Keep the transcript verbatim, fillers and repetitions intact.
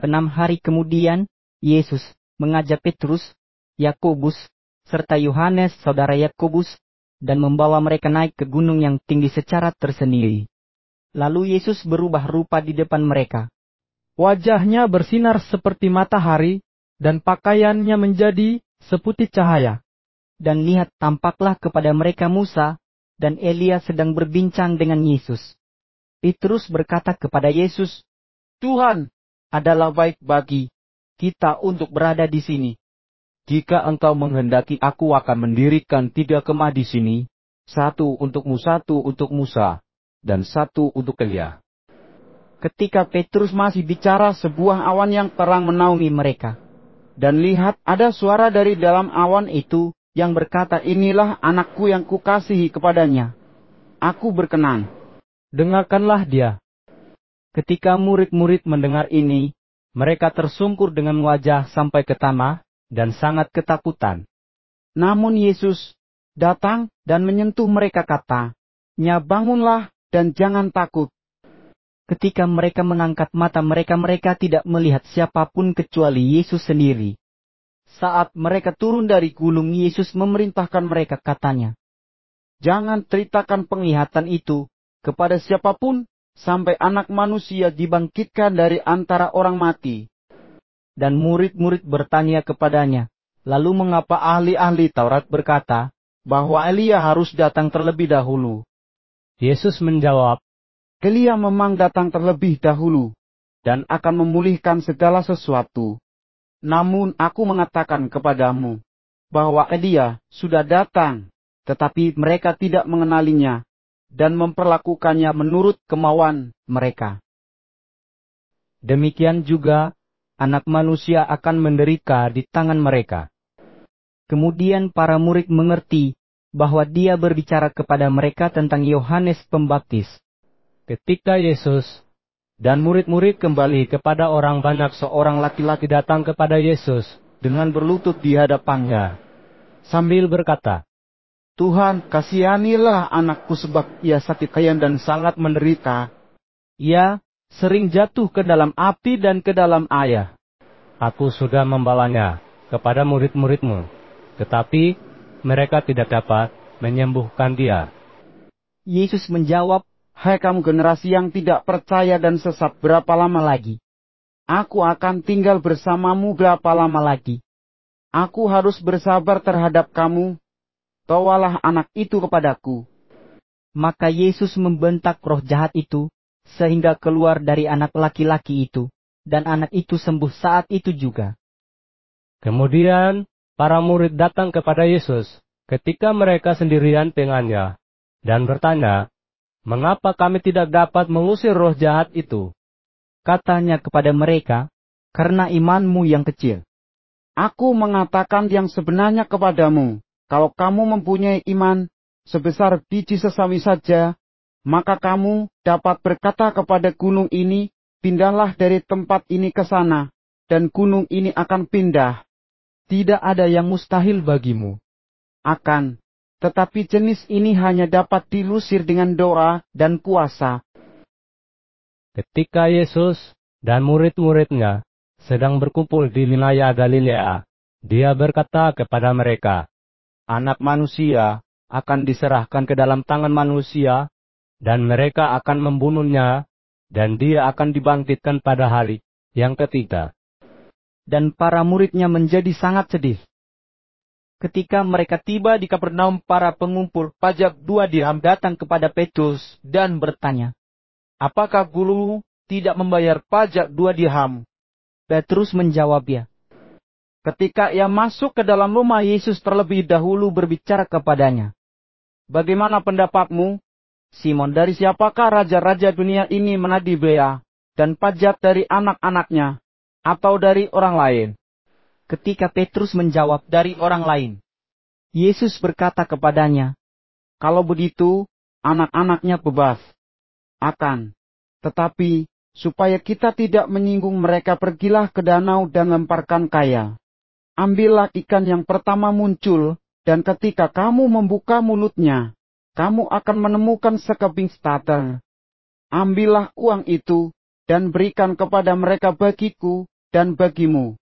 Enam hari kemudian, Yesus mengajak Petrus, Yakobus, serta Yohanes saudara Yakobus, dan membawa mereka naik ke gunung yang tinggi secara tersendiri. Lalu Yesus berubah rupa di depan mereka. Wajahnya bersinar seperti matahari, dan pakaiannya menjadi seputih cahaya. Dan lihat, tampaklah kepada mereka Musa dan Elia sedang berbincang dengan Yesus. Petrus berkata kepada Yesus, "Tuhan, adalah baik bagi kita untuk berada di sini. Jika Engkau menghendaki, aku akan mendirikan tiga kemah di sini, satu untukmu, satu untuk Musa, dan satu untuk Elia." Ketika Petrus masih bicara, sebuah awan yang terang menaungi mereka. Dan lihat, ada suara dari dalam awan itu yang berkata, "Inilah anakku yang kukasihi, kepadanya aku berkenan. Dengarkanlah dia." Ketika murid-murid mendengar ini, mereka tersungkur dengan wajah sampai ke tanah, dan sangat ketakutan. Namun Yesus datang dan menyentuh mereka, kata-Nya, "Bangunlah dan jangan takut." Ketika mereka mengangkat mata mereka, mereka tidak melihat siapapun kecuali Yesus sendiri. Saat mereka turun dari gunung, Yesus memerintahkan mereka, katanya, "Jangan ceritakan penglihatan itu kepada siapapun, sampai Anak Manusia dibangkitkan dari antara orang mati." Dan murid-murid bertanya kepadanya, "Lalu mengapa ahli-ahli Taurat berkata bahwa Elia harus datang terlebih dahulu?" Yesus menjawab, "Elia memang datang terlebih dahulu dan akan memulihkan segala sesuatu. Namun aku mengatakan kepadamu bahwa Elia sudah datang, tetapi mereka tidak mengenalinya dan memperlakukannya menurut kemauan mereka. Demikian juga Anak Manusia akan menderita di tangan mereka." Kemudian para murid mengerti bahwa dia berbicara kepada mereka tentang Yohanes Pembaptis. Ketika Yesus dan murid-murid kembali kepada orang banyak, seorang laki-laki datang kepada Yesus dengan berlutut di hadapannya, sambil berkata, "Tuhan, kasihanilah anakku sebab ia sakit kaya dan sangat menderita. Ia sering jatuh ke dalam api dan ke dalam air." "Aku sudah membawanya kepada murid-muridmu, tetapi mereka tidak dapat menyembuhkan dia." Yesus menjawab, "Hai kamu generasi yang tidak percaya dan sesat, berapa lama lagi aku akan tinggal bersamamu? Berapa lama lagi aku harus bersabar terhadap kamu? Bawalah anak itu kepadaku." Maka Yesus membentak roh jahat itu, sehingga keluar dari anak laki-laki itu, dan anak itu sembuh saat itu juga. Kemudian para murid datang kepada Yesus ketika mereka sendirian dengannya, dan bertanya, "Mengapa kami tidak dapat mengusir roh jahat itu?" Katanya kepada mereka, "Karena imanmu yang kecil. Aku mengatakan yang sebenarnya kepadamu, kalau kamu mempunyai iman sebesar biji sesawi saja, maka kamu dapat berkata kepada gunung ini, pindahlah dari tempat ini ke sana, dan gunung ini akan pindah. Tidak ada yang mustahil bagimu. Akan tetapi jenis ini hanya dapat dilusir dengan doa dan puasa." Ketika Yesus dan murid-muridnya sedang berkumpul di wilayah Galilea, dia berkata kepada mereka, "Anak Manusia akan diserahkan ke dalam tangan manusia, dan mereka akan membunuhnya, dan dia akan dibangkitkan pada hari yang ketiga." Dan para muridnya menjadi sangat sedih. Ketika mereka tiba di Kapernaum, para pengumpul pajak dua dirham datang kepada Petrus dan bertanya, "Apakah guru tidak membayar pajak dua dirham?" Petrus menjawabnya. Ketika ia masuk ke dalam rumah, Yesus terlebih dahulu berbicara kepadanya. "Bagaimana pendapatmu, Simon? Dari siapakah raja-raja dunia ini menagih bea dan pajak, dari anak-anaknya atau dari orang lain?" Ketika Petrus menjawab, "Dari orang lain." Yesus berkata kepadanya, "Kalau begitu, anak-anaknya bebas. Akan tetapi, supaya kita tidak menyinggung mereka, pergilah ke danau dan lemparkan kail. Ambillah ikan yang pertama muncul, dan ketika kamu membuka mulutnya, kamu akan menemukan sekeping stater. Ambillah uang itu, dan berikan kepada mereka bagiku dan bagimu,